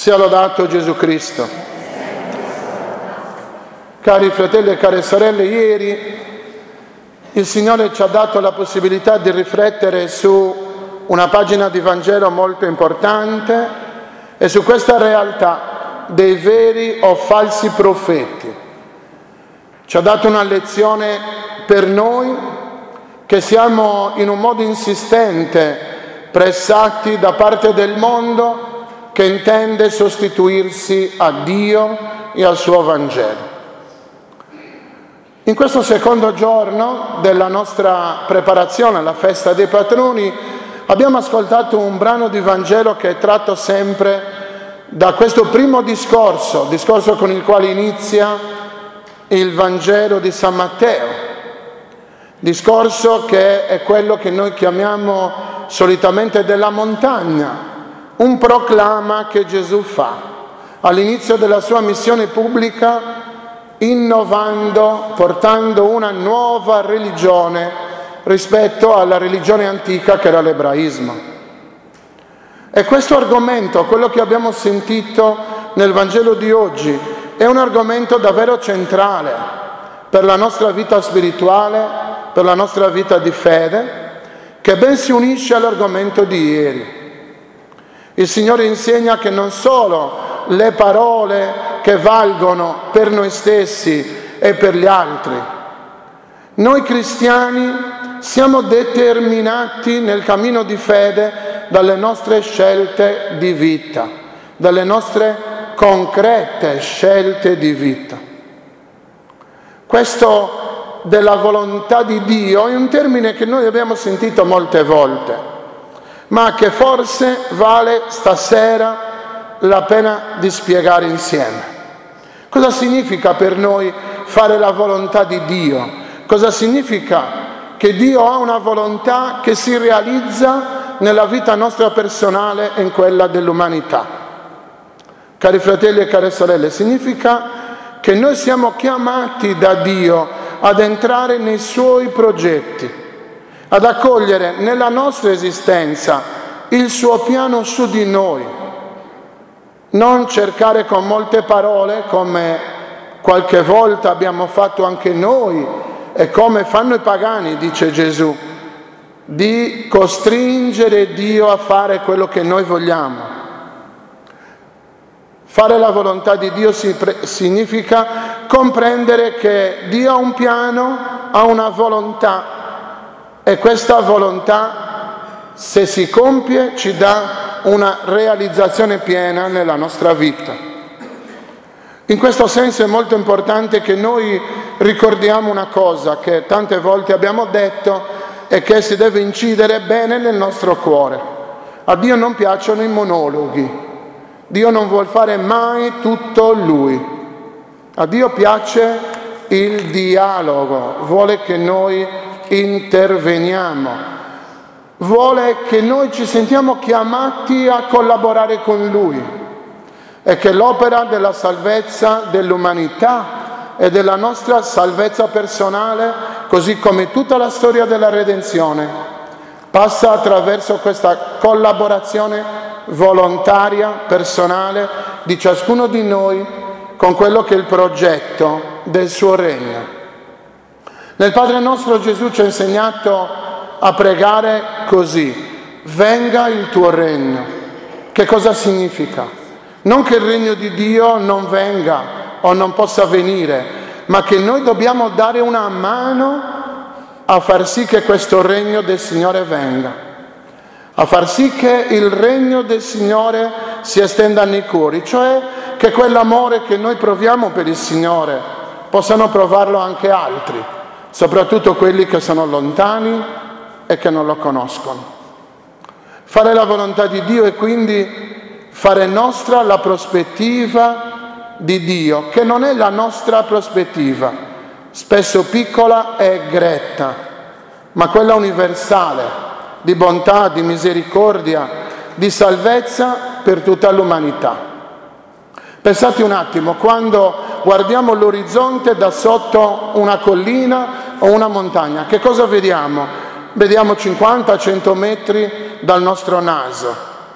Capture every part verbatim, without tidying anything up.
Sia lodato Gesù Cristo. Cari fratelli e care sorelle, ieri il Signore ci ha dato la possibilità di riflettere su una pagina di Vangelo molto importante e su questa realtà dei veri o falsi profeti. Ci ha dato una lezione per noi che siamo in un modo insistente pressati da parte del mondo che intende sostituirsi a Dio e al suo Vangelo. In questo secondo giorno della nostra preparazione alla festa dei patroni abbiamo ascoltato un brano di Vangelo che è tratto sempre da questo primo discorso, discorso con il quale inizia il Vangelo di San Matteo, discorso che è quello che noi chiamiamo solitamente della montagna, un proclama che Gesù fa all'inizio della sua missione pubblica, innovando, portando una nuova religione rispetto alla religione antica che era l'ebraismo. E questo argomento, quello che abbiamo sentito nel Vangelo di oggi, è un argomento davvero centrale per la nostra vita spirituale, per la nostra vita di fede, che ben si unisce all'argomento di ieri. Il Signore insegna che non solo le parole che valgono per noi stessi e per gli altri, noi cristiani siamo determinati nel cammino di fede dalle nostre scelte di vita, dalle nostre concrete scelte di vita. Questo della volontà di Dio è un termine che noi abbiamo sentito molte volte, ma che forse vale stasera la pena di spiegare insieme. Cosa significa per noi fare la volontà di Dio? Cosa significa che Dio ha una volontà che si realizza nella vita nostra personale e in quella dell'umanità? Cari fratelli e care sorelle, significa che noi siamo chiamati da Dio ad entrare nei Suoi progetti, ad accogliere nella nostra esistenza il suo piano su di noi, non cercare con molte parole, come qualche volta abbiamo fatto anche noi e come fanno i pagani, dice Gesù, di costringere Dio a fare quello che noi vogliamo. Fare la volontà di Dio significa comprendere che Dio ha un piano, ha una volontà, e questa volontà, se si compie, ci dà una realizzazione piena nella nostra vita. In questo senso è molto importante che noi ricordiamo una cosa che tante volte abbiamo detto e che si deve incidere bene nel nostro cuore. A Dio non piacciono i monologhi. Dio non vuol fare mai tutto Lui. A Dio piace il dialogo, vuole che noi interveniamo, vuole che noi ci sentiamo chiamati a collaborare con Lui e che l'opera della salvezza dell'umanità e della nostra salvezza personale, così come tutta la storia della redenzione, passa attraverso questa collaborazione volontaria, personale di ciascuno di noi con quello che è il progetto del suo regno. Nel Padre nostro Gesù ci ha insegnato a pregare così: venga il tuo regno. Che cosa significa? Non che il regno di Dio non venga o non possa venire, ma che noi dobbiamo dare una mano a far sì che questo regno del Signore venga, a far sì che il regno del Signore si estenda nei cuori, cioè che quell'amore che noi proviamo per il Signore possano provarlo anche altri, soprattutto quelli che sono lontani e che non lo conoscono. Fare la volontà di Dio è quindi fare nostra la prospettiva di Dio, che non è la nostra prospettiva, spesso piccola e gretta, ma quella universale, di bontà, di misericordia, di salvezza per tutta l'umanità. Pensate un attimo, quando guardiamo l'orizzonte da sotto una collina o una montagna, che cosa vediamo? Vediamo cinquanta cento metri dal nostro naso.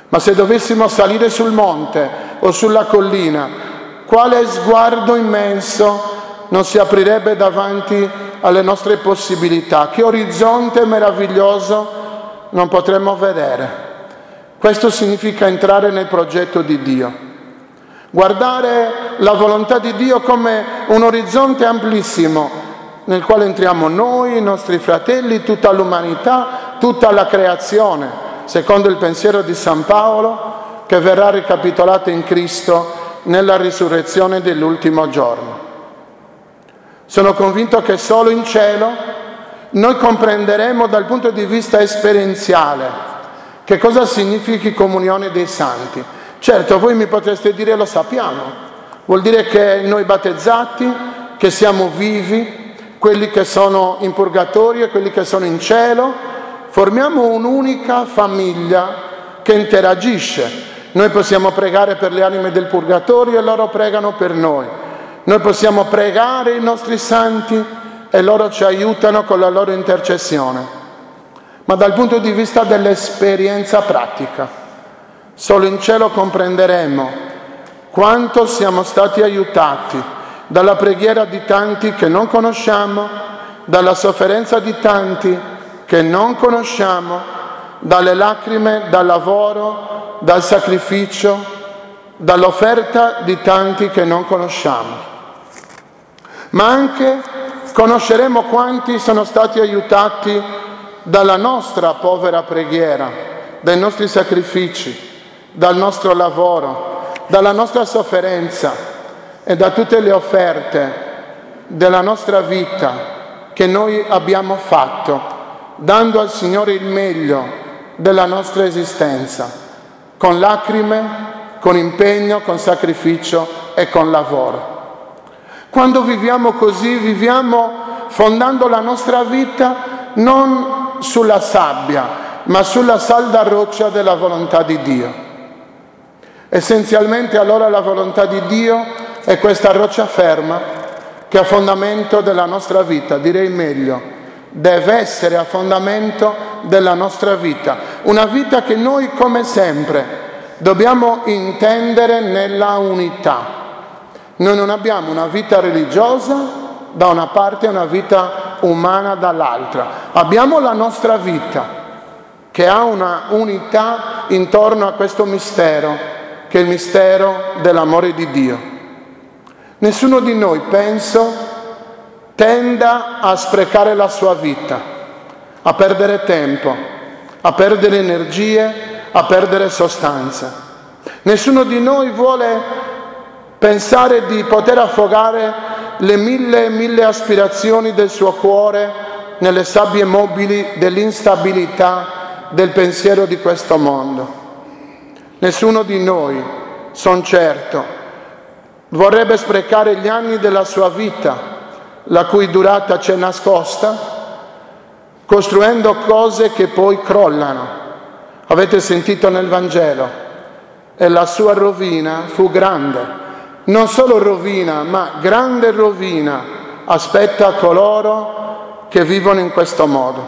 Ma se dovessimo salire sul monte o sulla collina, quale sguardo immenso non si aprirebbe davanti alle nostre possibilità? Che orizzonte meraviglioso non potremmo vedere. Questo significa entrare nel progetto di Dio. Guardare la volontà di Dio come un orizzonte amplissimo nel quale entriamo noi, i nostri fratelli, tutta l'umanità, tutta la creazione, secondo il pensiero di San Paolo, che verrà ricapitolata in Cristo nella risurrezione dell'ultimo giorno. Sono convinto che solo in cielo noi comprenderemo dal punto di vista esperienziale che cosa significhi comunione dei santi. Certo, voi mi potreste dire, lo sappiamo, vuol dire che noi battezzati, che siamo vivi, quelli che sono in purgatorio e quelli che sono in cielo, formiamo un'unica famiglia che interagisce. Noi possiamo pregare per le anime del purgatorio e loro pregano per noi. Noi possiamo pregare i nostri santi e loro ci aiutano con la loro intercessione. Ma dal punto di vista dell'esperienza pratica, solo in cielo comprenderemo quanto siamo stati aiutati dalla preghiera di tanti che non conosciamo, dalla sofferenza di tanti che non conosciamo, dalle lacrime, dal lavoro, dal sacrificio, dall'offerta di tanti che non conosciamo. Ma anche conosceremo quanti sono stati aiutati dalla nostra povera preghiera, dai nostri sacrifici, dal nostro lavoro, dalla nostra sofferenza e da tutte le offerte della nostra vita che noi abbiamo fatto, dando al Signore il meglio della nostra esistenza, con lacrime, con impegno, con sacrificio e con lavoro. Quando viviamo così, viviamo fondando la nostra vita non sulla sabbia, ma sulla salda roccia della volontà di Dio. Essenzialmente allora la volontà di Dio è questa roccia ferma che è a fondamento della nostra vita, direi meglio, deve essere a fondamento della nostra vita. Una vita che noi, come sempre, dobbiamo intendere nella unità. Noi non abbiamo una vita religiosa da una parte e una vita umana dall'altra. Abbiamo la nostra vita che ha una unità intorno a questo mistero, che è il mistero dell'amore di Dio. Nessuno di noi, penso, tenda a sprecare la sua vita, a perdere tempo, a perdere energie, a perdere sostanza. Nessuno di noi vuole pensare di poter affogare le mille e mille aspirazioni del suo cuore nelle sabbie mobili dell'instabilità del pensiero di questo mondo. Nessuno di noi, son certo, vorrebbe sprecare gli anni della sua vita, la cui durata c'è nascosta, costruendo cose che poi crollano. Avete sentito nel Vangelo, e la sua rovina fu grande. Non solo rovina, ma grande rovina aspetta coloro che vivono in questo modo.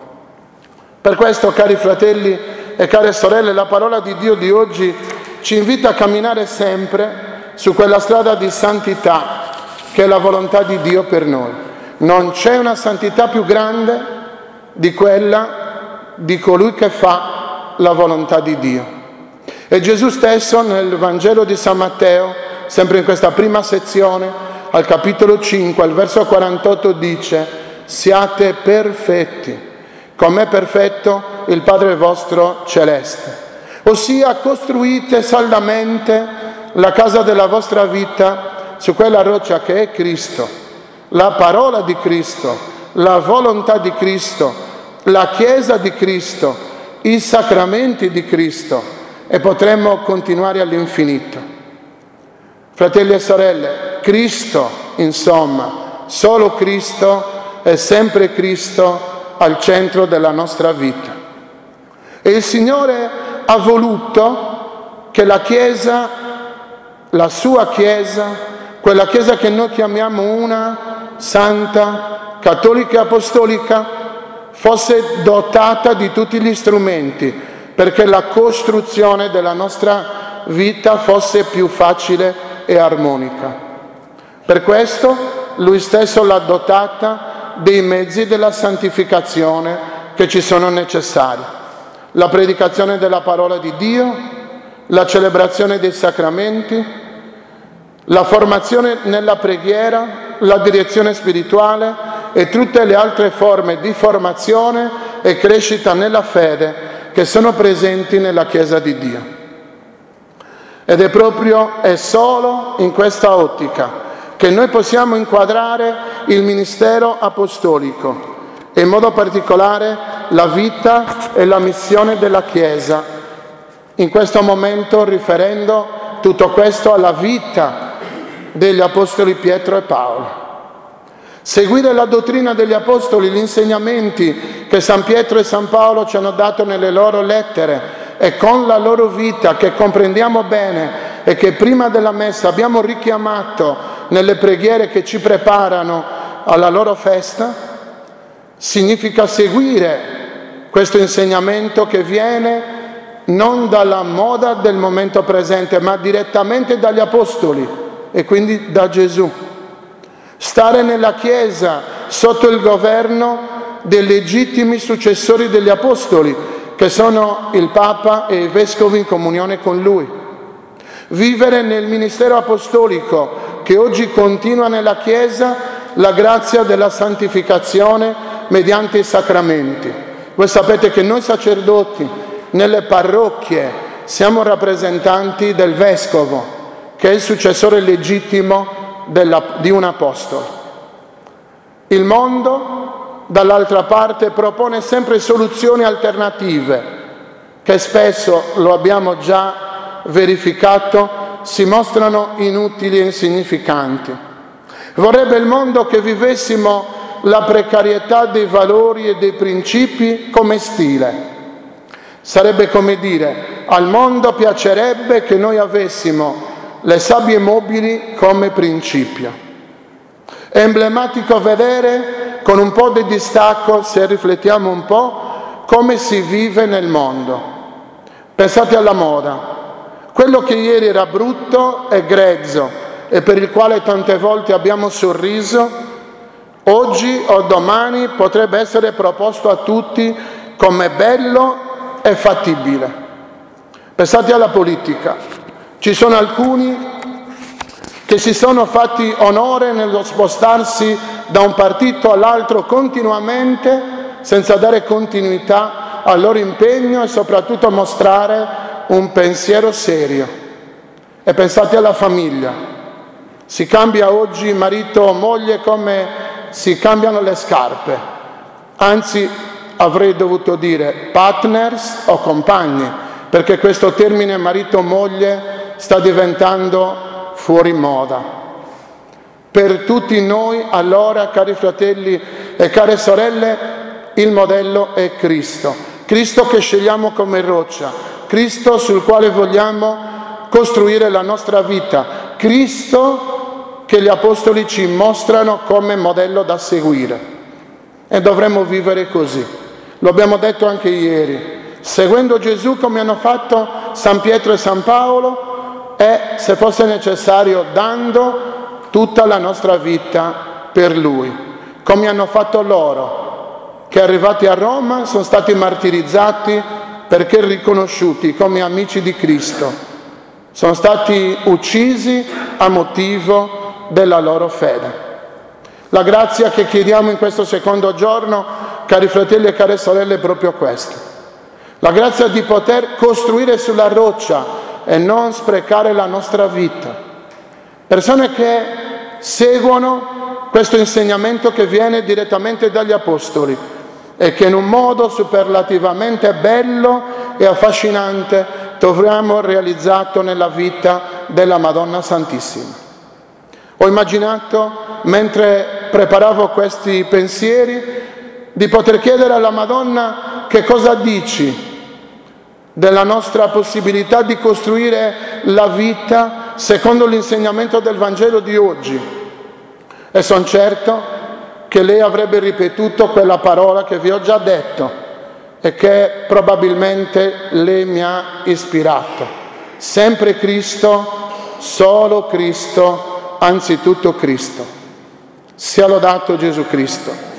Per questo, cari fratelli e care sorelle, la parola di Dio di oggi ci invita a camminare sempre su quella strada di santità che è la volontà di Dio per noi. Non c'è una santità più grande di quella di colui che fa la volontà di Dio. E Gesù stesso nel Vangelo di San Matteo, sempre in questa prima sezione, al capitolo cinque, al verso quarantotto, dice: siate perfetti, come è perfetto il Padre vostro celeste. Ossia, costruite saldamente la casa della vostra vita su quella roccia che è Cristo, la parola di Cristo, la volontà di Cristo, la Chiesa di Cristo, i sacramenti di Cristo, e potremmo continuare all'infinito. Fratelli e sorelle, Cristo, insomma, solo Cristo è sempre Cristo al centro della nostra vita. E il Signore ha voluto che la Chiesa, la sua Chiesa, quella Chiesa che noi chiamiamo una, santa, cattolica e apostolica, fosse dotata di tutti gli strumenti perché la costruzione della nostra vita fosse più facile e armonica. Per questo Lui stesso l'ha dotata dei mezzi della santificazione che ci sono necessari: la predicazione della parola di Dio, la celebrazione dei sacramenti, la formazione nella preghiera, la direzione spirituale e tutte le altre forme di formazione e crescita nella fede che sono presenti nella Chiesa di Dio. Ed è proprio e solo in questa ottica che noi possiamo inquadrare il ministero apostolico e in modo particolare la vita e la missione della Chiesa, in questo momento riferendo tutto questo alla vita degli apostoli Pietro e Paolo. Seguire la dottrina degli apostoli, gli insegnamenti che San Pietro e San Paolo ci hanno dato nelle loro lettere e con la loro vita che comprendiamo bene e che prima della messa abbiamo richiamato nelle preghiere che ci preparano alla loro festa, significa seguire questo insegnamento che viene non dalla moda del momento presente, ma direttamente dagli apostoli e quindi da Gesù. Stare nella Chiesa sotto il governo dei legittimi successori degli apostoli, che sono il Papa e i Vescovi in comunione con Lui. Vivere nel ministero apostolico che oggi continua nella Chiesa la grazia della santificazione mediante i sacramenti. Voi sapete che noi sacerdoti nelle parrocchie siamo rappresentanti del Vescovo, che è il successore legittimo della, di un apostolo. Il mondo, dall'altra parte, propone sempre soluzioni alternative, che spesso, lo abbiamo già verificato, si mostrano inutili e insignificanti. Vorrebbe il mondo che vivessimo la precarietà dei valori e dei principi come stile. Sarebbe come dire, al mondo piacerebbe che noi avessimo le sabbie mobili come principio. È emblematico vedere, con un po' di distacco, se riflettiamo un po', come si vive nel mondo. Pensate alla moda. Quello che ieri era brutto e grezzo e per il quale tante volte abbiamo sorriso, oggi o domani potrebbe essere proposto a tutti come bello e fattibile. Pensate alla politica. Ci sono alcuni che si sono fatti onore nello spostarsi da un partito all'altro continuamente, senza dare continuità al loro impegno e soprattutto mostrare un pensiero serio. E pensate alla famiglia. Si cambia oggi marito o moglie come si cambiano le scarpe. Anzi, avrei dovuto dire partners o compagni, perché questo termine marito-moglie sta diventando fuori moda. Per tutti noi, allora, cari fratelli e care sorelle, il modello è Cristo. Cristo che scegliamo come roccia, Cristo sul quale vogliamo costruire la nostra vita, Cristo che gli apostoli ci mostrano come modello da seguire. E dovremmo vivere così. Lo abbiamo detto anche ieri, seguendo Gesù come hanno fatto San Pietro e San Paolo, e, se fosse necessario, dando tutta la nostra vita per Lui, come hanno fatto loro, che arrivati a Roma sono stati martirizzati perché riconosciuti come amici di Cristo, sono stati uccisi a motivo della loro fede. La grazia che chiediamo in questo secondo giorno, cari fratelli e care sorelle, è proprio questa: la grazia di poter costruire sulla roccia e non sprecare la nostra vita. Persone che seguono questo insegnamento che viene direttamente dagli apostoli e che in un modo superlativamente bello e affascinante troviamo realizzato nella vita della Madonna Santissima. Ho immaginato, mentre preparavo questi pensieri, di poter chiedere alla Madonna: che cosa dici della nostra possibilità di costruire la vita secondo l'insegnamento del Vangelo di oggi? E sono certo che lei avrebbe ripetuto quella parola che vi ho già detto: e che probabilmente lei mi ha ispirato. Sempre Cristo, solo Cristo, anzitutto Cristo. Sia lodato Gesù Cristo.